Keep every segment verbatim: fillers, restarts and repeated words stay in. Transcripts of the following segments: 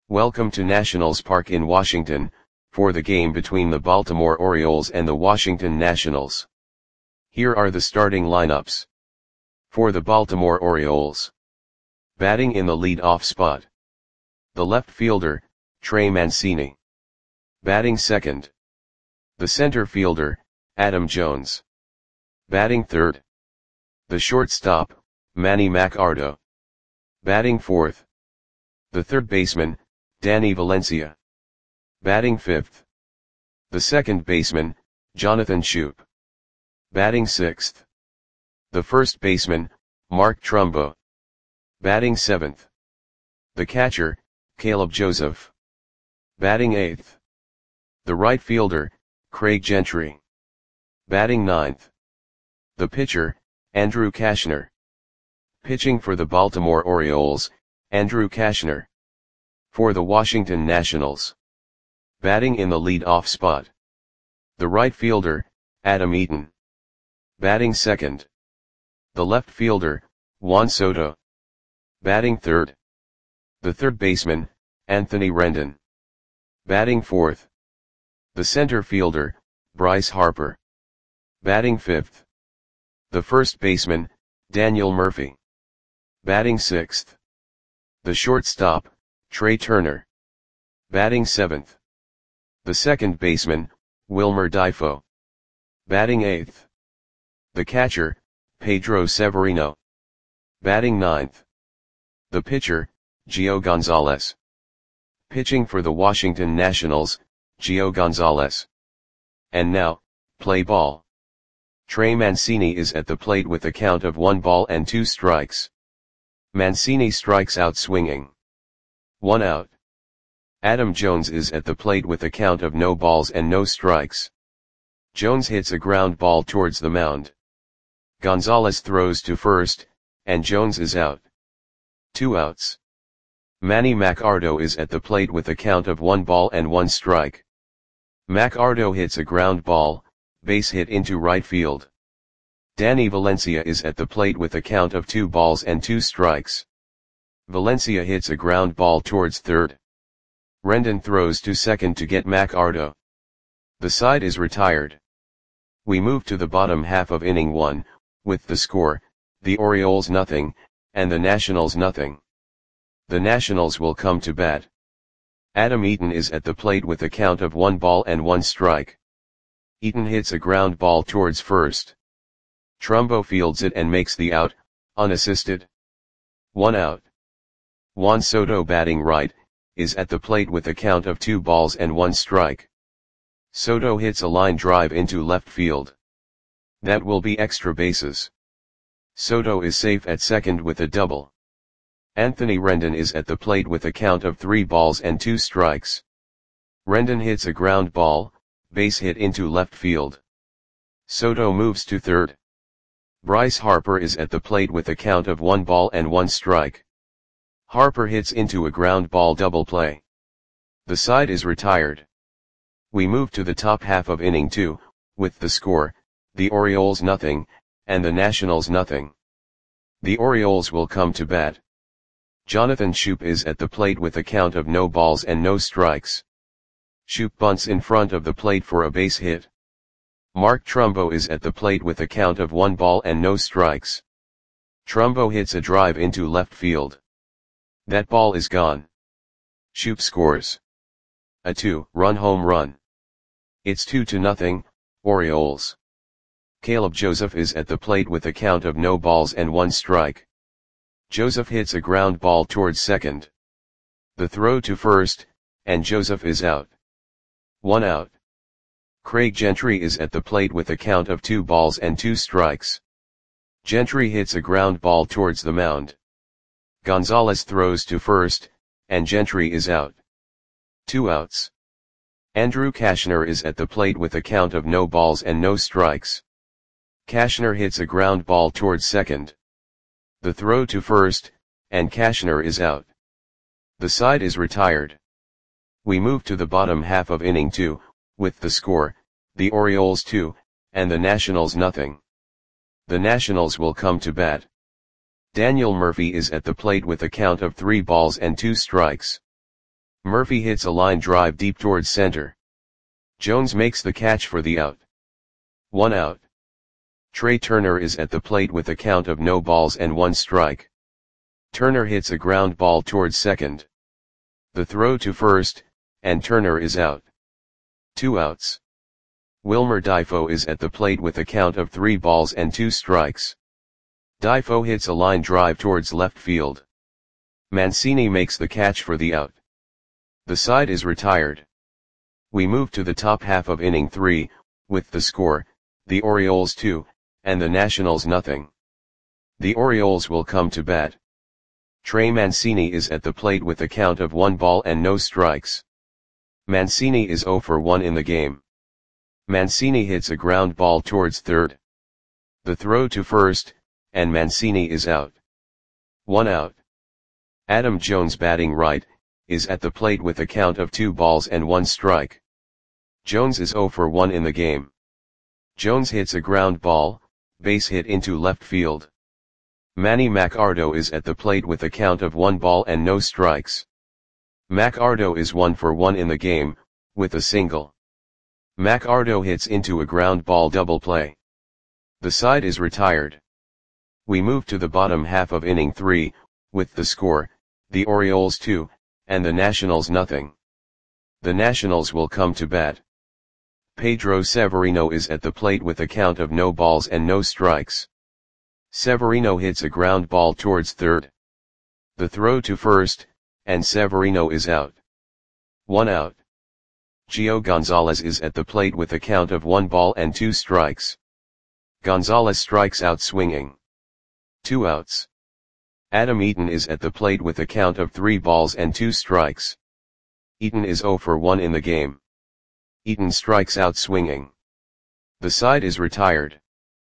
Welcome to Nationals Park in Washington, for the game between the Baltimore Orioles and the Washington Nationals. Here are the starting lineups. For the Baltimore Orioles. Batting in the lead-off spot. The left fielder, Trey Mancini. Batting second. The center fielder, Adam Jones. Batting third. The shortstop, Manny Machado. Batting fourth. The third baseman, Danny Valencia. Batting fifth. The second baseman, Jonathan Schoop. Batting sixth. The first baseman, Mark Trumbo. Batting seventh. The catcher, Caleb Joseph. Batting eighth. The right fielder, Craig Gentry. Batting ninth. The pitcher, Andrew Cashner. Pitching for the Baltimore Orioles, Andrew Cashner. For the Washington Nationals. Batting in the lead-off spot. The right fielder, Adam Eaton. Batting second. The left fielder, Juan Soto. Batting third. The third baseman, Anthony Rendon. Batting fourth. The center fielder, Bryce Harper. Batting fifth. The first baseman, Daniel Murphy. Batting sixth. The shortstop, Trey Turner. Batting seventh. The second baseman, Wilmer Difo. Batting eighth. The catcher, Pedro Severino. Batting ninth. The pitcher, Gio Gonzalez. Pitching for the Washington Nationals, Gio Gonzalez. And now, play ball. Trey Mancini is at the plate with a count of one ball and two strikes. Mancini strikes out swinging. One out. Adam Jones is at the plate with a count of no balls and no strikes. Jones hits a ground ball towards the mound. Gonzalez throws to first, and Jones is out. Two outs. Manny Machado is at the plate with a count of one ball and one strike. Machado hits a ground ball, base hit into right field. Danny Valencia is at the plate with a count of two balls and two strikes. Valencia hits a ground ball towards third. Rendon throws to second to get Machado. The side is retired. We move to the bottom half of inning one, with the score, the Orioles nothing, and the Nationals nothing. The Nationals will come to bat. Adam Eaton is at the plate with a count of one ball and one strike. Eaton hits a ground ball towards first. Trumbo fields it and makes the out, unassisted. One out. Juan Soto, batting right, is at the plate with a count of two balls and one strike. Soto hits a line drive into left field. That will be extra bases. Soto is safe at second with a double. Anthony Rendon is at the plate with a count of three balls and two strikes. Rendon hits a ground ball, base hit into left field. Soto moves to third. Bryce Harper is at the plate with a count of one ball and one strike. Harper hits into a ground ball double play. The side is retired. We move to the top half of inning two, with the score, the Orioles nothing, and the Nationals nothing. The Orioles will come to bat. Jonathan Schoop is at the plate with a count of no balls and no strikes. Schoop bunts in front of the plate for a base hit. Mark Trumbo is at the plate with a count of one ball and no strikes. Trumbo hits a drive into left field. That ball is gone. Schoop scores a two-run home run. It's two to nothing, Orioles. Caleb Joseph is at the plate with a count of no balls and one strike. Joseph hits a ground ball towards second. The throw to first, and Joseph is out. One out. Craig Gentry is at the plate with a count of two balls and two strikes. Gentry hits a ground ball towards the mound. Gonzalez throws to first, and Gentry is out. Two outs. Andrew Cashner is at the plate with a count of no balls and no strikes. Cashner hits a ground ball towards second. The throw to first, and Cashner is out. The side is retired. We move to the bottom half of inning two, with the score, the Orioles two, and the Nationals nothing. The Nationals will come to bat. Daniel Murphy is at the plate with a count of three balls and two strikes. Murphy hits a line drive deep towards center. Jones makes the catch for the out. One out. Trey Turner is at the plate with a count of no balls and one strike. Turner hits a ground ball towards second. The throw to first, and Turner is out. Two outs. Wilmer Difo is at the plate with a count of three balls and two strikes. Difo hits a line drive towards left field. Mancini makes the catch for the out. The side is retired. We move to the top half of inning three, with the score, the Orioles two, and the Nationals nothing. The Orioles will come to bat. Trey Mancini is at the plate with a count of one ball and no strikes. Mancini is zero for one in the game. Mancini hits a ground ball towards third. The throw to first, and Mancini is out. One out. Adam Jones, batting right, is at the plate with a count of two balls and one strike. Jones is zero for one in the game. Jones hits a ground ball, base hit into left field. Manny Machado is at the plate with a count of one ball and no strikes. Machado is one for one in the game, with a single. Machado hits into a ground ball double play. The side is retired. We move to the bottom half of inning three, with the score, the Orioles two, and the Nationals nothing. The Nationals will come to bat. Pedro Severino is at the plate with a count of no balls and no strikes. Severino hits a ground ball towards third. The throw to first, and Severino is out. One out. Gio Gonzalez is at the plate with a count of one ball and two strikes. Gonzalez strikes out swinging. Two outs. Adam Eaton is at the plate with a count of three balls and two strikes. Eaton is zero for one in the game. Eaton strikes out swinging. The side is retired.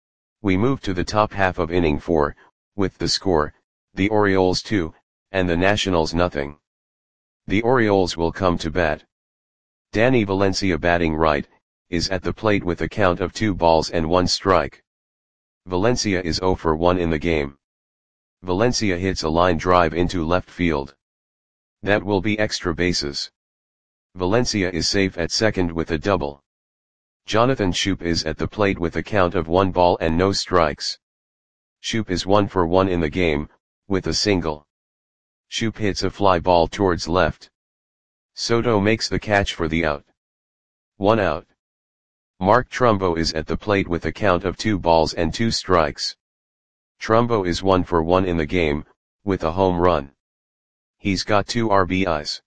We move to the top half of inning four, with the score, the Orioles two, and the Nationals nothing. The Orioles will come to bat. Danny Valencia, batting right, is at the plate with a count of two balls and one strike. Valencia is zero for one in the game. Valencia hits a line drive into left field. That will be extra bases. Valencia is safe at second with a double. Jonathan Schoop is at the plate with a count of one ball and no strikes. Schoop is one for one in the game, with a single. Schoop hits a fly ball towards left. Soto makes the catch for the out. One out. Mark Trumbo is at the plate with a count of two balls and two strikes. Trumbo is one for one in the game, with a home run. He's got two R B Is.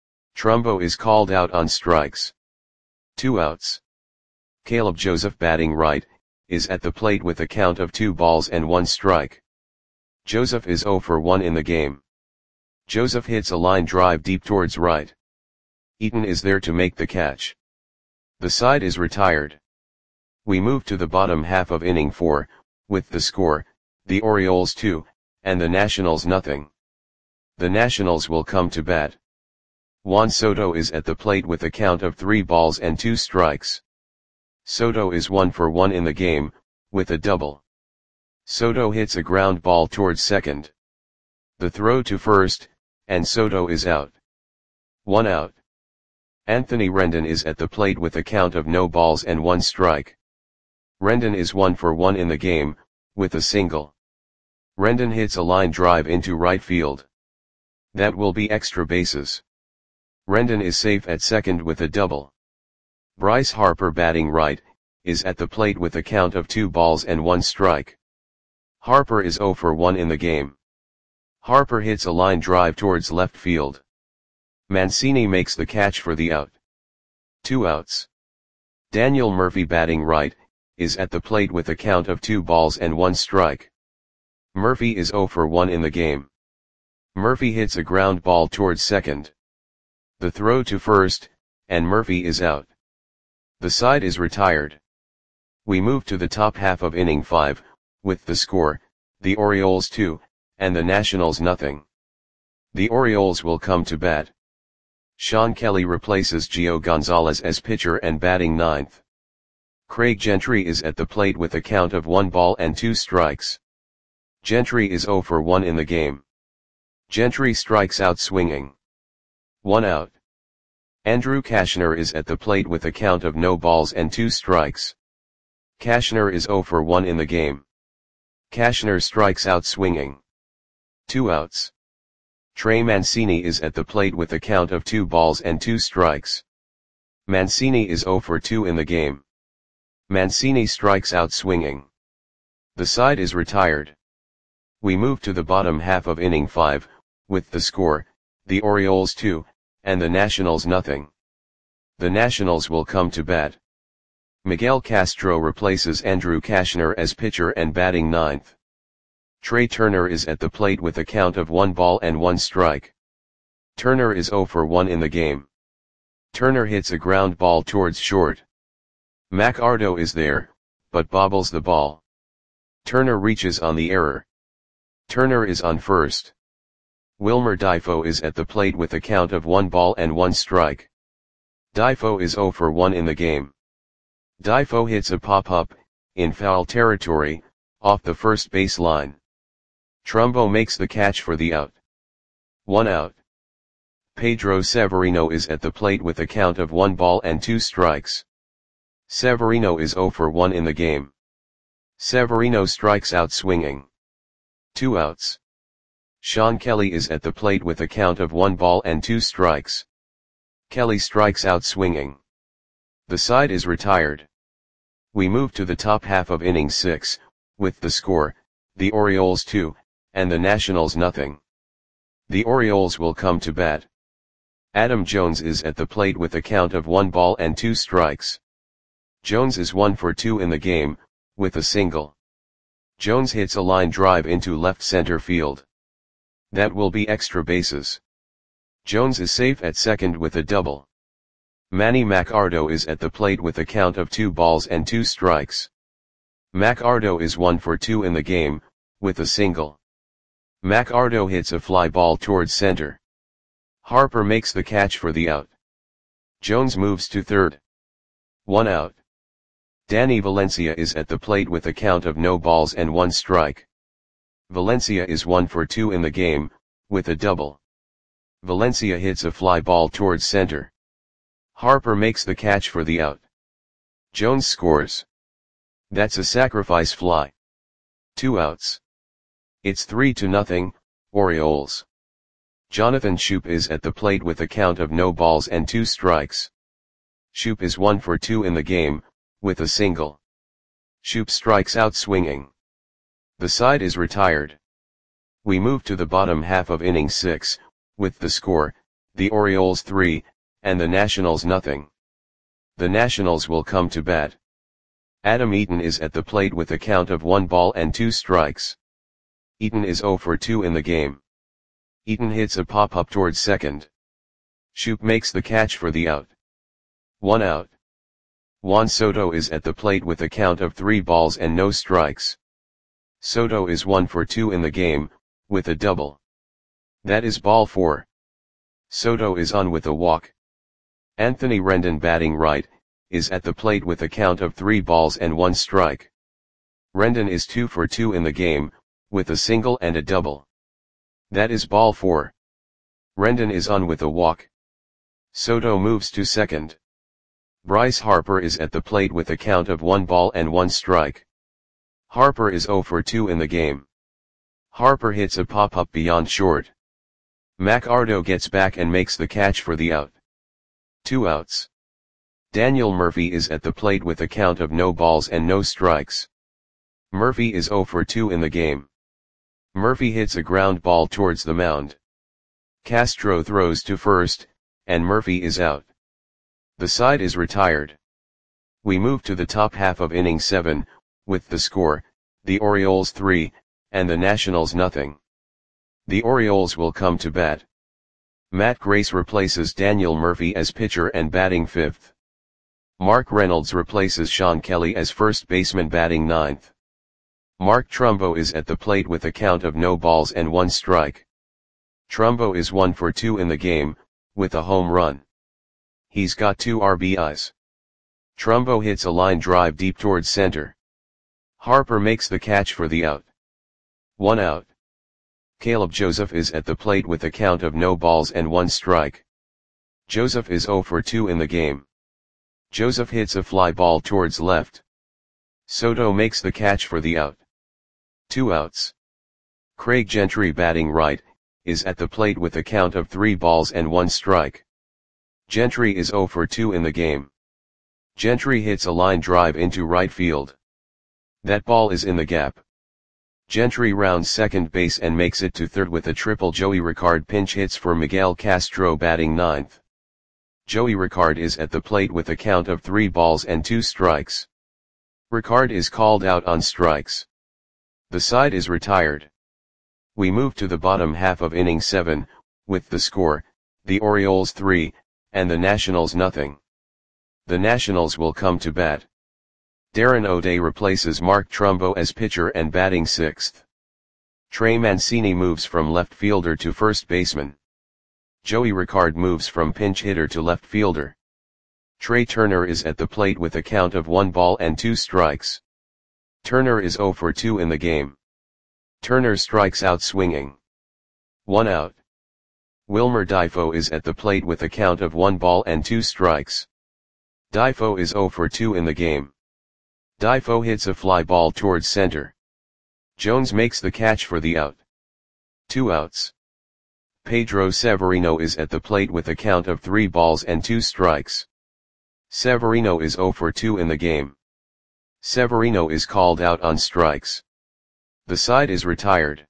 Trumbo is called out on strikes. Two outs. Caleb Joseph, batting right, is at the plate with a count of two balls and one strike. Joseph is zero for one in the game. Joseph hits a line drive deep towards right. Eaton is there to make the catch. The side is retired. We move to the bottom half of inning four, with the score, the Orioles two, and the Nationals nothing. The Nationals will come to bat. Juan Soto is at the plate with a count of three balls and two strikes. Soto is one for one in the game, with a double. Soto hits a ground ball towards second. The throw to first, and Soto is out. One out. Anthony Rendon is at the plate with a count of no balls and one strike. Rendon is one for one in the game, with a single. Rendon hits a line drive into right field. That will be extra bases. Rendon is safe at second with a double. Bryce Harper, batting right, is at the plate with a count of two balls and one strike. Harper is zero for one in the game. Harper hits a line drive towards left field. Mancini makes the catch for the out. Two outs. Daniel Murphy, batting right, is at the plate with a count of two balls and one strike. Murphy is zero for one in the game. Murphy hits a ground ball towards second. The throw to first, and Murphy is out. The side is retired. We move to the top half of inning five, with the score, the Orioles two, and the Nationals nothing. The Orioles will come to bat. Sean Kelly replaces Gio Gonzalez as pitcher and batting ninth. Craig Gentry is at the plate with a count of one ball and two strikes. Gentry is zero for one in the game. Gentry strikes out swinging. One out. Andrew Cashner is at the plate with a count of no balls and two strikes. Cashner is zero for one in the game. Cashner strikes out swinging. Two outs. Trey Mancini is at the plate with a count of two balls and two strikes. Mancini is zero for two in the game. Mancini strikes out swinging. The side is retired. We move to the bottom half of inning five, with the score, the Orioles two, and the Nationals nothing. The Nationals will come to bat. Miguel Castro replaces Andrew Cashner as pitcher and batting ninth. Trey Turner is at the plate with a count of one ball and one strike. Turner is zero for one in the game. Turner hits a ground ball towards short. Mac Ardo is there, but bobbles the ball. Turner reaches on the error. Turner is on first. Wilmer Difo is at the plate with a count of one ball and one strike. Difo is zero for one in the game. Difo hits a pop-up, in foul territory, off the first base line. Trumbo makes the catch for the out. One out. Pedro Severino is at the plate with a count of one ball and two strikes. Severino is zero for one in the game. Severino strikes out swinging. Two outs. Sean Kelly is at the plate with a count of one ball and two strikes. Kelly strikes out swinging. The side is retired. We move to the top half of inning six, with the score, the Orioles two, and the Nationals nothing. The Orioles will come to bat. Adam Jones is at the plate with a count of one ball and two strikes. Jones is one for two in the game, with a single. Jones hits a line drive into left center field. That will be extra bases. Jones is safe at second with a double. Manny Macardo is at the plate with a count of two balls and two strikes. Macardo is one for two in the game, with a single. Macardo hits a fly ball towards center. Harper makes the catch for the out. Jones moves to third. One out. Danny Valencia is at the plate with a count of no balls and one strike. Valencia is one for two in the game, with a double. Valencia hits a fly ball towards center. Harper makes the catch for the out. Jones scores. That's a sacrifice fly. Two outs. It's three to nothing, Orioles. Jonathan Schoop is at the plate with a count of no balls and two strikes. Schoop is one for two in the game, with a single. Schoop strikes out swinging. The side is retired. We move to the bottom half of inning six, with the score, the Orioles three, and the Nationals nothing. The Nationals will come to bat. Adam Eaton is at the plate with a count of one ball and two strikes. Eaton is zero for two in the game. Eaton hits a pop-up towards second. Schoop makes the catch for the out. One out. Juan Soto is at the plate with a count of three balls and no strikes. Soto is one for two in the game, with a double. That is ball four. Soto is on with a walk. Anthony Rendon, batting right, is at the plate with a count of three balls and one strike. Rendon is two for two in the game, with a single and a double. That is ball four. Rendon is on with a walk. Soto moves to second. Bryce Harper is at the plate with a count of one ball and one strike. Harper is zero for two in the game. Harper hits a pop-up beyond short. Macardo gets back and makes the catch for the out. Two outs. Daniel Murphy is at the plate with a count of no balls and no strikes. Murphy is zero for two in the game. Murphy hits a ground ball towards the mound. Castro throws to first, and Murphy is out. The side is retired. We move to the top half of inning seven, with the score, the Orioles three, and the Nationals nothing. The Orioles will come to bat. Matt Grace replaces Daniel Murphy as pitcher and batting fifth. Mark Reynolds replaces Sean Kelly as first baseman, batting ninth. Mark Trumbo is at the plate with a count of no balls and one strike. Trumbo is one for two in the game, with a home run. He's got two R B Is. Trumbo hits a line drive deep towards center. Harper makes the catch for the out. One out. Caleb Joseph is at the plate with a count of no balls and one strike. Joseph is zero for two in the game. Joseph hits a fly ball towards left. Soto makes the catch for the out. Two outs. Craig Gentry, batting right, is at the plate with a count of three balls and one strike. Gentry is zero for two in the game. Gentry hits a line drive into right field. That ball is in the gap. Gentry rounds second base and makes it to third with a triple. Joey Ricard pinch hits for Miguel Castro, batting ninth. Joey Ricard is at the plate with a count of three balls and two strikes. Ricard is called out on strikes. The side is retired. We move to the bottom half of inning seven, with the score, the Orioles three, and the Nationals nothing. The Nationals will come to bat. Darren O'Day replaces Mark Trumbo as pitcher and batting sixth. Trey Mancini moves from left fielder to first baseman. Joey Ricard moves from pinch hitter to left fielder. Trey Turner is at the plate with a count of one ball and two strikes. Turner is zero for two in the game. Turner strikes out swinging. One out. Wilmer Difo is at the plate with a count of one ball and two strikes. Difo is zero for two in the game. Difo hits a fly ball towards center. Jones makes the catch for the out. Two outs. Pedro Severino is at the plate with a count of three balls and two strikes. Severino is zero for two in the game. Severino is called out on strikes. The side is retired.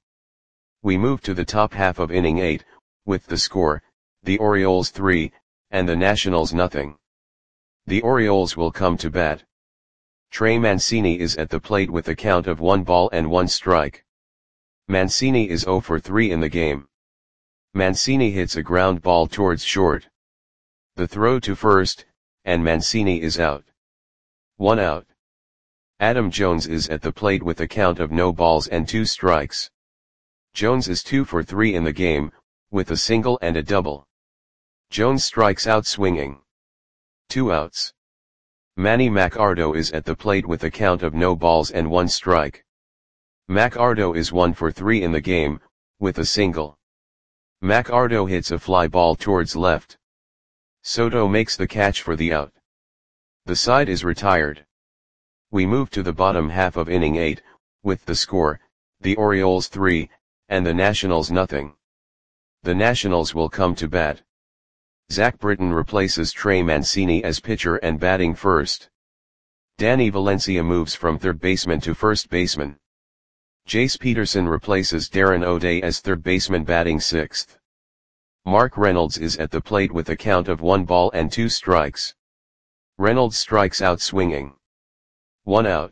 We move to the top half of inning eight, with the score, the Orioles three, and the Nationals nothing. The Orioles will come to bat. Trey Mancini is at the plate with a count of one ball and one strike. Mancini is zero for three in the game. Mancini hits a ground ball towards short. The throw to first, and Mancini is out. One out. Adam Jones is at the plate with a count of no balls and two strikes. Jones is two for three in the game, with a single and a double. Jones strikes out swinging. Two outs. Manny Macardo is at the plate with a count of no balls and one strike. Macardo is one for three in the game, with a single. Macardo hits a fly ball towards left. Soto makes the catch for the out. The side is retired. We move to the bottom half of inning eight, with the score, the Orioles three, and the Nationals nothing. The Nationals will come to bat. Zach Britton replaces Trey Mancini as pitcher and batting first. Danny Valencia moves from third baseman to first baseman. Jace Peterson replaces Darren O'Day as third baseman, batting sixth. Mark Reynolds is at the plate with a count of one ball and two strikes. Reynolds strikes out swinging. One out.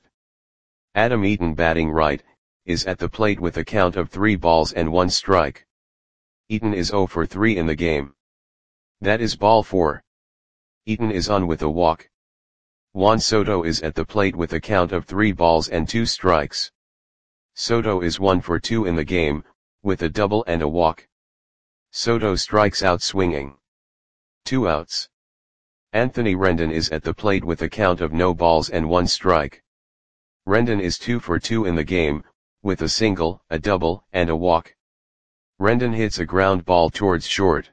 Adam Eaton, batting right, is at the plate with a count of three balls and one strike. Eaton is zero for three in the game. That is ball four. Eaton is on with a walk. Juan Soto is at the plate with a count of three balls and two strikes. Soto is one for two in the game, with a double and a walk. Soto strikes out swinging. Two outs. Anthony Rendon is at the plate with a count of no balls and one strike. Rendon is two for two in the game, with a single, a double, and a walk. Rendon hits a ground ball towards short.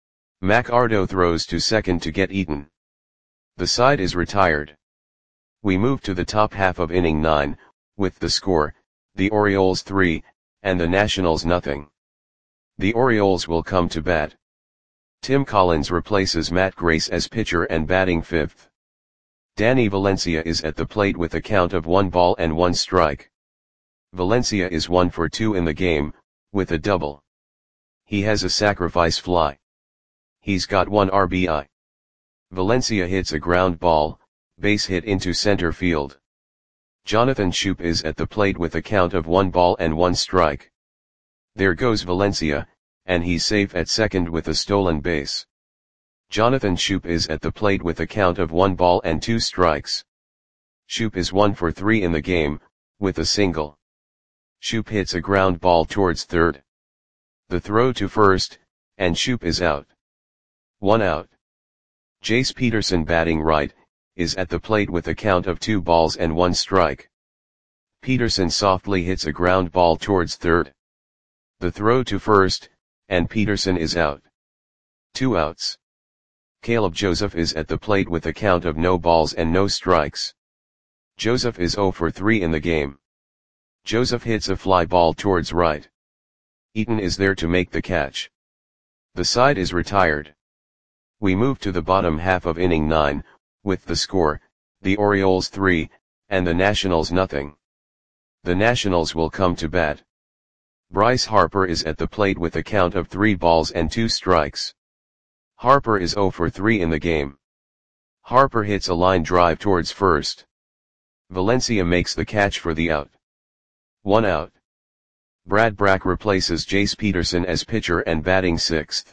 Macardo throws to second to get Eaton. The side is retired. We move to the top half of inning nine, with the score, the Orioles three, and the Nationals nothing. The Orioles will come to bat. Tim Collins replaces Matt Grace as pitcher and batting fifth. Danny Valencia is at the plate with a count of one ball and one strike. Valencia is one for two in the game, with a double. He has a sacrifice fly. He's got one R B I. Valencia hits a ground ball, base hit into center field. Jonathan Schoop is at the plate with a count of one ball and one strike. There goes Valencia, and he's safe at second with a stolen base. Jonathan Schoop is at the plate with a count of one ball and two strikes. Schoop is one for three in the game, with a single. Schoop hits a ground ball towards third. The throw to first, and Schoop is out. One out. Jace Peterson, batting right, is at the plate with a count of two balls and one strike. Peterson softly hits a ground ball towards third. The throw to first, and Peterson is out. Two outs. Caleb Joseph is at the plate with a count of no balls and no strikes. Joseph is zero for three in the game. Joseph hits a fly ball towards right. Eaton is there to make the catch. The side is retired. We move to the bottom half of inning nine, with the score, the Orioles three, and the Nationals nothing. The Nationals will come to bat. Bryce Harper is at the plate with a count of three balls and two strikes. Harper is zero for three in the game. Harper hits a line drive towards first. Valencia makes the catch for the out. One out. Brad Brach replaces Jace Peterson as pitcher and batting sixth.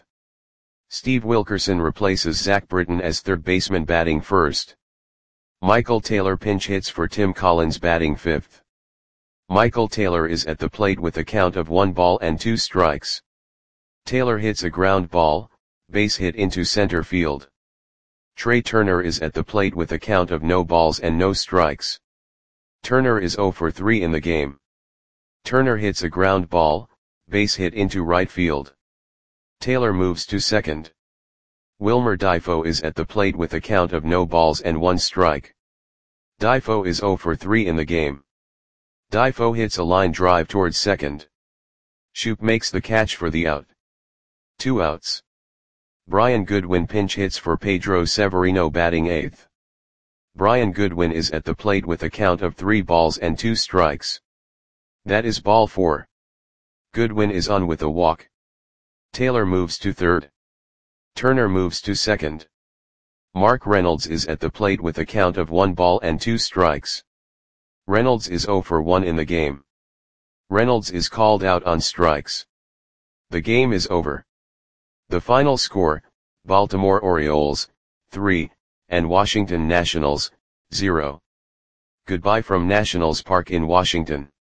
Steve Wilkerson replaces Zach Britton as third baseman batting first. Michael Taylor pinch hits for Tim Collins batting fifth. Michael Taylor is at the plate with a count of one ball and two strikes. Taylor hits a ground ball, base hit into center field. Trey Turner is at the plate with a count of no balls and no strikes. Turner is zero for three in the game. Turner hits a ground ball, base hit into right field. Taylor moves to second. Wilmer Difo is at the plate with a count of no balls and one strike. Difo is zero for three in the game. Difo hits a line drive towards second. Shoop makes the catch for the out. Two outs. Brian Goodwin pinch hits for Pedro Severino batting eighth. Brian Goodwin is at the plate with a count of three balls and two strikes. That is ball four. Goodwin is on with a walk. Taylor moves to third. Turner moves to second. Mark Reynolds is at the plate with a count of one ball and two strikes. Reynolds is zero for one in the game. Reynolds is called out on strikes. The game is over. The final score, Baltimore Orioles, three, and Washington Nationals, zero. Goodbye from Nationals Park in Washington.